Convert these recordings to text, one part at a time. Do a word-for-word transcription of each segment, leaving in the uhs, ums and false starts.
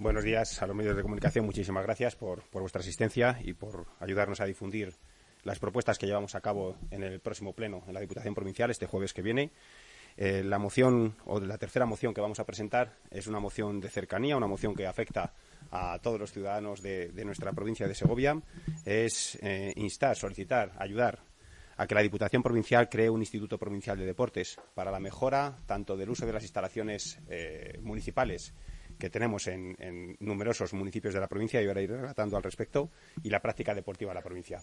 Buenos días a los medios de comunicación. Muchísimas gracias por, por vuestra asistencia y por ayudarnos a difundir las propuestas que llevamos a cabo en el próximo pleno en la Diputación Provincial este jueves que viene. Eh, la moción, o la tercera moción que vamos a presentar, es una moción de cercanía, una moción que afecta a todos los ciudadanos de, de nuestra provincia de Segovia. Es eh, instar, solicitar, ayudar a que la Diputación Provincial cree un Instituto Provincial de Deportes para la mejora tanto del uso de las instalaciones eh, municipales que tenemos en, en numerosos municipios de la provincia, y ahora iré relatando al respecto, y la práctica deportiva de la provincia.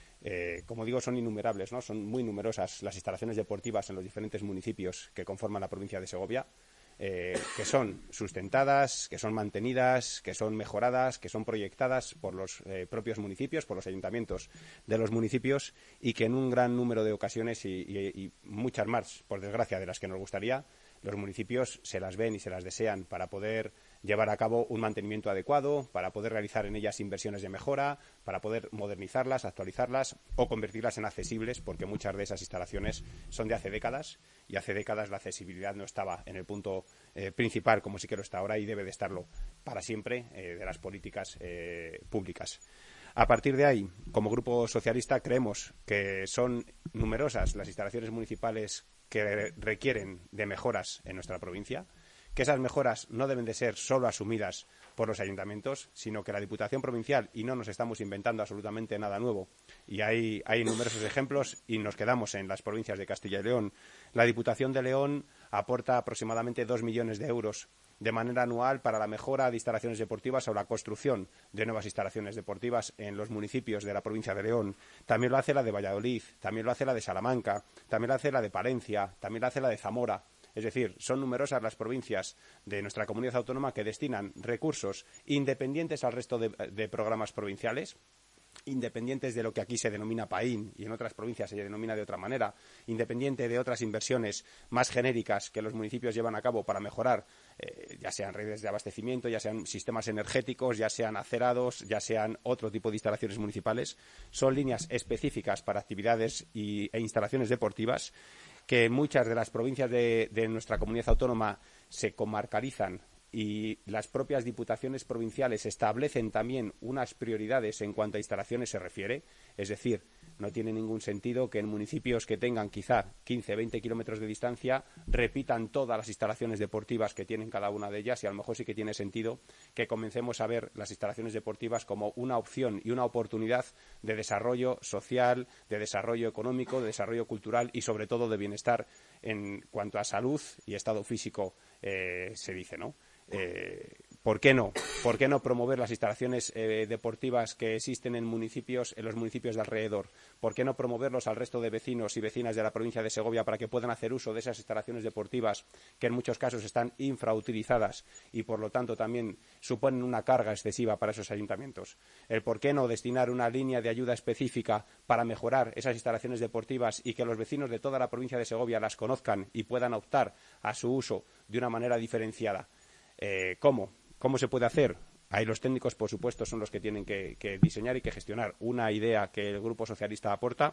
Eh, como digo, son innumerables, ¿no? Son muy numerosas las instalaciones deportivas en los diferentes municipios que conforman la provincia de Segovia, eh, que son sustentadas, que son mantenidas, que son mejoradas, que son proyectadas por los eh, propios municipios, por los ayuntamientos de los municipios, y que en un gran número de ocasiones, y, y, y muchas más, por desgracia, de las que nos gustaría, los municipios se las ven y se las desean para poder llevar a cabo un mantenimiento adecuado, para poder realizar en ellas inversiones de mejora, para poder modernizarlas, actualizarlas o convertirlas en accesibles, porque muchas de esas instalaciones son de hace décadas y hace décadas la accesibilidad no estaba en el punto eh, principal, como sí que lo está ahora, y debe de estarlo para siempre eh, de las políticas eh, públicas. A partir de ahí, como Grupo Socialista, creemos que son numerosas las instalaciones municipales que requieren de mejoras en nuestra provincia, que esas mejoras no deben de ser solo asumidas por los ayuntamientos, sino que la Diputación Provincial, y no nos estamos inventando absolutamente nada nuevo, y hay, hay numerosos ejemplos, y nos quedamos en las provincias de Castilla y León. La Diputación de León aporta aproximadamente dos millones de euros de manera anual para la mejora de instalaciones deportivas o la construcción de nuevas instalaciones deportivas en los municipios de la provincia de León. También lo hace la de Valladolid, también lo hace la de Salamanca, también lo hace la de Palencia, también lo hace la de Zamora. Es decir, son numerosas las provincias de nuestra comunidad autónoma que destinan recursos independientes al resto de, de programas provinciales, independientes de lo que aquí se denomina PAIN y en otras provincias se denomina de otra manera, independiente de otras inversiones más genéricas que los municipios llevan a cabo para mejorar, eh, ya sean redes de abastecimiento, ya sean sistemas energéticos, ya sean acerados, ya sean otro tipo de instalaciones municipales. Son líneas específicas para actividades y, e instalaciones deportivas que en muchas de las provincias de, de nuestra comunidad autónoma se comarcalizan, y las propias diputaciones provinciales establecen también unas prioridades en cuanto a instalaciones se refiere. Es decir, no tiene ningún sentido que en municipios que tengan quizá quince o veinte kilómetros de distancia repitan todas las instalaciones deportivas que tienen cada una de ellas, y a lo mejor sí que tiene sentido que comencemos a ver las instalaciones deportivas como una opción y una oportunidad de desarrollo social, de desarrollo económico, de desarrollo cultural y sobre todo de bienestar en cuanto a salud y estado físico eh, se dice, ¿no? Eh, ¿Por qué no? ¿Por qué no promover las instalaciones eh, deportivas que existen en municipios, en los municipios de alrededor? ¿Por qué no promoverlos al resto de vecinos y vecinas de la provincia de Segovia para que puedan hacer uso de esas instalaciones deportivas que en muchos casos están infrautilizadas y por lo tanto también suponen una carga excesiva para esos ayuntamientos? ¿El por qué no destinar una línea de ayuda específica para mejorar esas instalaciones deportivas y que los vecinos de toda la provincia de Segovia las conozcan y puedan optar a su uso de una manera diferenciada? Eh, ¿Cómo? ¿Cómo se puede hacer? Ahí los técnicos, por supuesto, son los que tienen que, que diseñar y que gestionar. Una idea que el Grupo Socialista aporta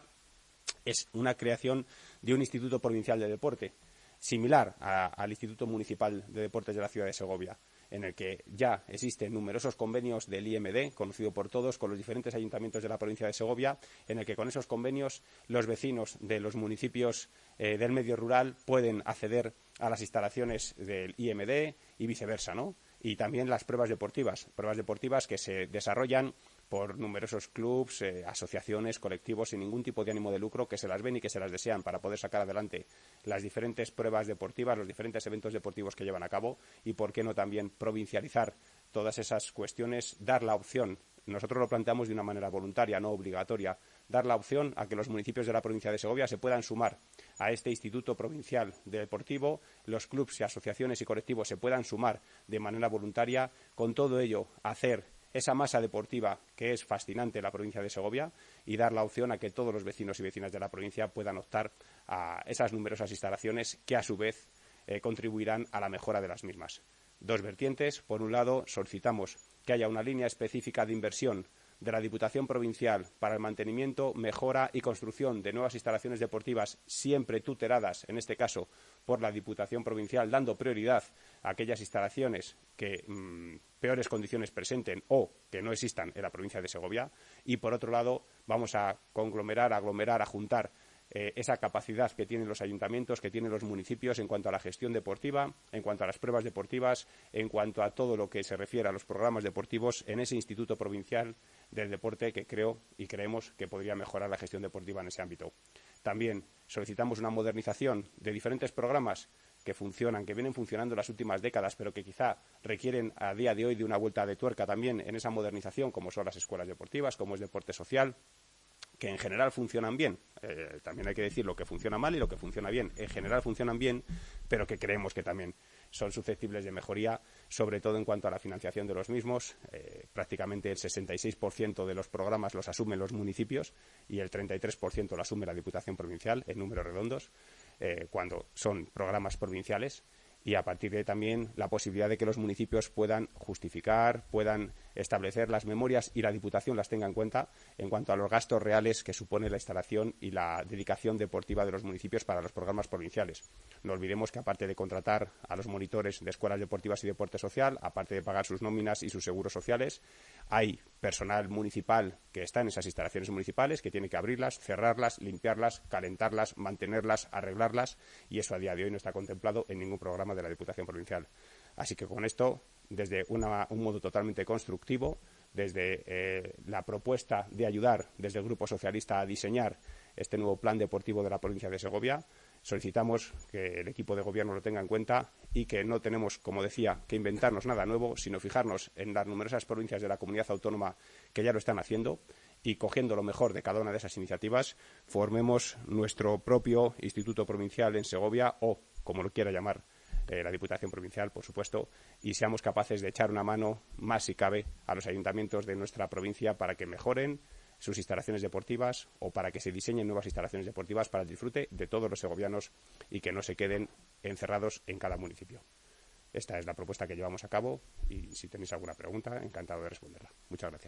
es una creación de un Instituto Provincial de Deporte, similar a, al Instituto Municipal de Deportes de la ciudad de Segovia, en el que ya existen numerosos convenios del I M D, conocido por todos, con los diferentes ayuntamientos de la provincia de Segovia, en el que con esos convenios los vecinos de los municipios eh, del medio rural pueden acceder a las instalaciones del I M D y viceversa, ¿no? Y también las pruebas deportivas, pruebas deportivas que se desarrollan por numerosos clubs, eh, asociaciones, colectivos sin ningún tipo de ánimo de lucro que se las ven y que se las desean para poder sacar adelante las diferentes pruebas deportivas, los diferentes eventos deportivos que llevan a cabo, y por qué no también provincializar todas esas cuestiones, dar la opción. Nosotros lo planteamos de una manera voluntaria, no obligatoria, dar la opción a que los municipios de la provincia de Segovia se puedan sumar a este Instituto Provincial de Deportivo, los clubs y asociaciones y colectivos se puedan sumar de manera voluntaria, con todo ello hacer esa masa deportiva que es fascinante en la provincia de Segovia, y dar la opción a que todos los vecinos y vecinas de la provincia puedan optar a esas numerosas instalaciones que a su vez eh, contribuirán a la mejora de las mismas. Dos vertientes. Por un lado, solicitamos que haya una línea específica de inversión de la Diputación Provincial para el mantenimiento, mejora y construcción de nuevas instalaciones deportivas, siempre tuteladas, en este caso, por la Diputación Provincial, dando prioridad a aquellas instalaciones que mmm, peores condiciones presenten o que no existan en la provincia de Segovia. Y, por otro lado, vamos a conglomerar, a aglomerar, a juntar eh, esa capacidad que tienen los ayuntamientos, que tienen los municipios en cuanto a la gestión deportiva, en cuanto a las pruebas deportivas, en cuanto a todo lo que se refiere a los programas deportivos en ese Instituto Provincial del Deporte que creo y creemos que podría mejorar la gestión deportiva en ese ámbito. También solicitamos una modernización de diferentes programas que funcionan, que vienen funcionando en las últimas décadas, pero que quizá requieren a día de hoy de una vuelta de tuerca también en esa modernización, como son las escuelas deportivas, como es deporte social, que en general funcionan bien. Eh, también hay que decir lo que funciona mal y lo que funciona bien. En general funcionan bien, pero que creemos que también son susceptibles de mejoría, sobre todo en cuanto a la financiación de los mismos. Eh, prácticamente el sesenta y seis por ciento de los programas los asumen los municipios y el treinta y tres por ciento lo asume la Diputación Provincial, en números redondos, eh, cuando son programas provinciales. Y a partir de ahí también la posibilidad de que los municipios puedan justificar, puedan establecer las memorias y la Diputación las tenga en cuenta en cuanto a los gastos reales que supone la instalación y la dedicación deportiva de los municipios para los programas provinciales. No olvidemos que, aparte de contratar a los monitores de escuelas deportivas y deporte social, aparte de pagar sus nóminas y sus seguros sociales, hay personal municipal que está en esas instalaciones municipales, que tiene que abrirlas, cerrarlas, limpiarlas, calentarlas, mantenerlas, arreglarlas, y eso a día de hoy no está contemplado en ningún programa de la Diputación Provincial. Así que con esto, desde una, un modo totalmente constructivo, desde eh, la propuesta de ayudar desde el Grupo Socialista a diseñar este nuevo plan deportivo de la provincia de Segovia, solicitamos que el equipo de gobierno lo tenga en cuenta y que no tenemos, como decía, que inventarnos nada nuevo, sino fijarnos en las numerosas provincias de la comunidad autónoma que ya lo están haciendo y, cogiendo lo mejor de cada una de esas iniciativas, formemos nuestro propio Instituto Provincial en Segovia o, como lo quiera llamar eh, la Diputación Provincial, por supuesto, y seamos capaces de echar una mano, más si cabe, a los ayuntamientos de nuestra provincia para que mejoren sus instalaciones deportivas o para que se diseñen nuevas instalaciones deportivas para el disfrute de todos los segovianos y que no se queden encerrados en cada municipio. Esta es la propuesta que llevamos a cabo y, si tenéis alguna pregunta, encantado de responderla. Muchas gracias.